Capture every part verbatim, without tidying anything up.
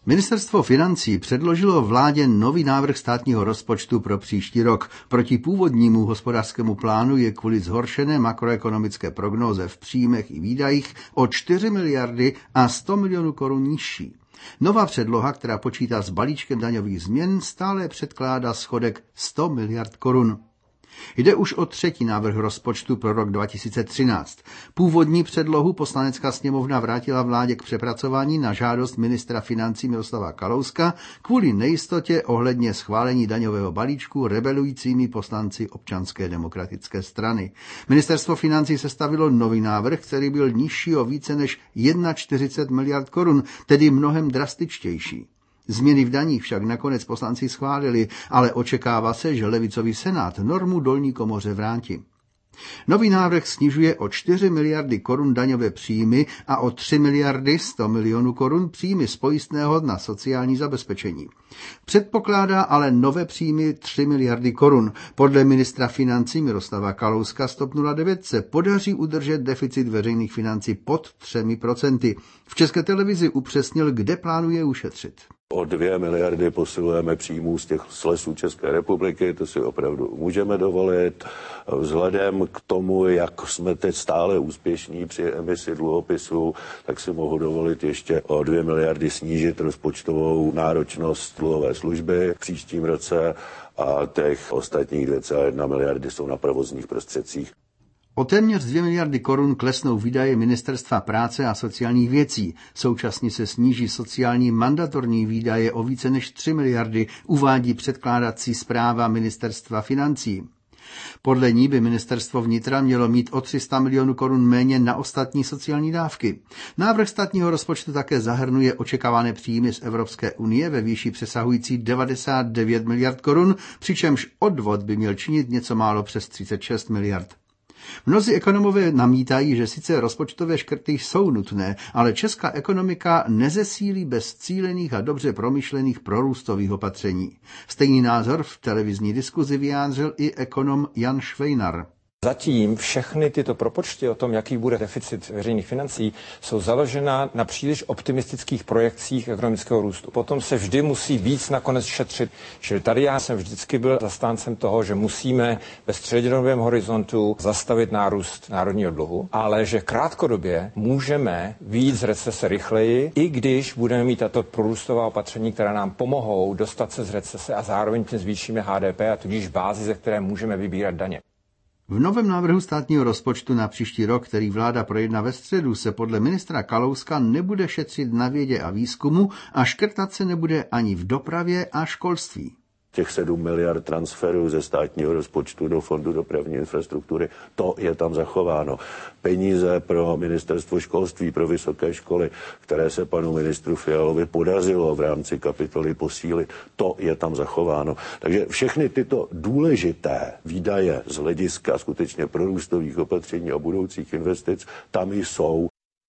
Ministerstvo financí předložilo vládě nový návrh státního rozpočtu pro příští rok. Proti původnímu hospodářskému plánu je kvůli zhoršené makroekonomické prognóze v příjmech i výdajích o čtyři miliardy a sto milionů korun nižší. Nová předloha, která počítá s balíčkem daňových změn, stále předkládá schodek sto miliard korun. Jde už o třetí návrh rozpočtu pro rok dva tisíce třináct. Původní předlohu Poslanecká sněmovna vrátila vládě k přepracování na žádost ministra financí Miroslava Kalouska kvůli nejistotě ohledně schválení daňového balíčku rebelujícími poslanci Občanské demokratické strany. Ministerstvo financí sestavilo nový návrh, který byl nižší o více než čtyřicet jedna miliard korun, tedy mnohem drastičtější. Změny v daních však nakonec poslanci schválili, ale očekává se, že levicový senát normu dolní komoře vrátí. Nový návrh snižuje o čtyři miliardy korun daňové příjmy a o tři miliardy sto milionů korun příjmy z pojistného na sociální zabezpečení. Předpokládá ale nové příjmy tři miliardy korun. Podle ministra financí Miroslava Kalouska z TOP nula devět se podaří udržet deficit veřejných financí pod třemi procenty. V České televizi upřesnil, kde plánuje ušetřit. O dvě miliardy posilujeme příjmů z těch lesů České republiky, to si opravdu můžeme dovolit. Vzhledem k tomu, jak jsme teď stále úspěšní při emisi dluhopisů, tak si mohu dovolit ještě o dvě miliardy snížit rozpočtovou náročnost dluhové služby v příštím roce a těch ostatních dvě celá jedna miliardy jsou na provozních prostředcích. O téměř dvě miliardy korun klesnou výdaje Ministerstva práce a sociálních věcí. Současně se sníží sociální mandatorní výdaje o více než tři miliardy, uvádí předkládací zpráva Ministerstva financí. Podle ní by ministerstvo vnitra mělo mít o tři sta milionů korun méně na ostatní sociální dávky. Návrh státního rozpočtu také zahrnuje očekávané příjmy z Evropské unie ve výši přesahující devadesát devět miliard korun, přičemž odvod by měl činit něco málo přes třicet šest miliard. Mnozí ekonomové namítají, že sice rozpočtové škrty jsou nutné, ale česká ekonomika nezesílí bez cílených a dobře promyšlených prorůstových opatření. Stejný názor v televizní diskuzi vyjádřil i ekonom Jan Švejnar. Zatím všechny tyto propočty o tom, jaký bude deficit veřejných financí, jsou založena na příliš optimistických projekcích ekonomického růstu. Potom se vždy musí víc nakonec šetřit. Čili tady já jsem vždycky byl zastáncem toho, že musíme ve střednědobém horizontu zastavit nárůst národního dluhu, ale že krátkodobě můžeme víc z recese rychleji, i když budeme mít tato prorůstová opatření, která nám pomohou dostat se z recese a zároveň tím zvýšíme H D P a tudíž bázi, ze které můžeme vybírat daně. V novém návrhu státního rozpočtu na příští rok, který vláda projedná ve středu, se podle ministra Kalouska nebude šetřit na vědě a výzkumu a škrtat se nebude ani v dopravě a školství. Těch sedm miliard transferů ze státního rozpočtu do Fondu dopravní infrastruktury, to je tam zachováno. Peníze pro ministerstvo školství, pro vysoké školy, které se panu ministru Fialovi podařilo v rámci kapitoly posílit, to je tam zachováno. Takže všechny tyto důležité výdaje z hlediska skutečně prorůstových opatření a budoucích investic tam jsou.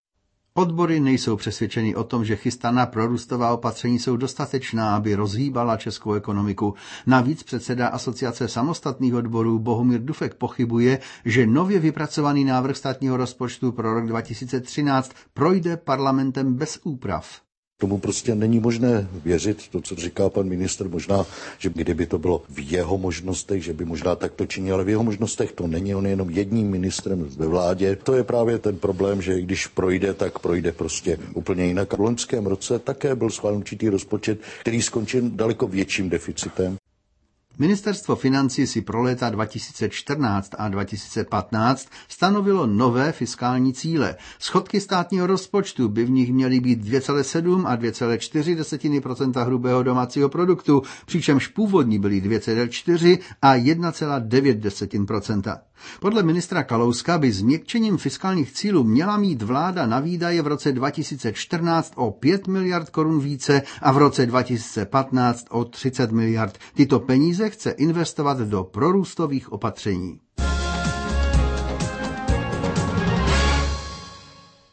Odbory nejsou přesvědčeny o tom, že chystaná prorůstová opatření jsou dostatečná, aby rozhýbala českou ekonomiku. Navíc předseda Asociace samostatných odborů Bohumír Dufek pochybuje, že nově vypracovaný návrh státního rozpočtu pro rok dva tisíce třináct projde parlamentem bez úprav. Tomu prostě není možné věřit, to, co říká pan ministr, možná, že kdyby to bylo v jeho možnostech, že by možná takto činil, ale v jeho možnostech to není, on je jenom jedním ministrem ve vládě. To je právě ten problém, že když projde, tak projde prostě úplně jinak. V loňském roce také byl schválen určitý rozpočet, který skončil daleko větším deficitem. Ministerstvo financí si pro léta dva tisíce čtrnáct a dva tisíce patnáct stanovilo nové fiskální cíle. Schodky státního rozpočtu by v nich měly být dvě celá sedm a dvě celá čtyři procenta hrubého domácího produktu, přičemž původní byly dvě celá čtyři a jedna celá devět procenta. Podle ministra Kalouska by změkčením fiskálních cílů měla mít vláda na výdaje v roce dva tisíce čtrnáct o pět miliard korun více a v roce dva tisíce patnáct o třicet miliard. Tyto peníze chce investovat do prorůstových opatření.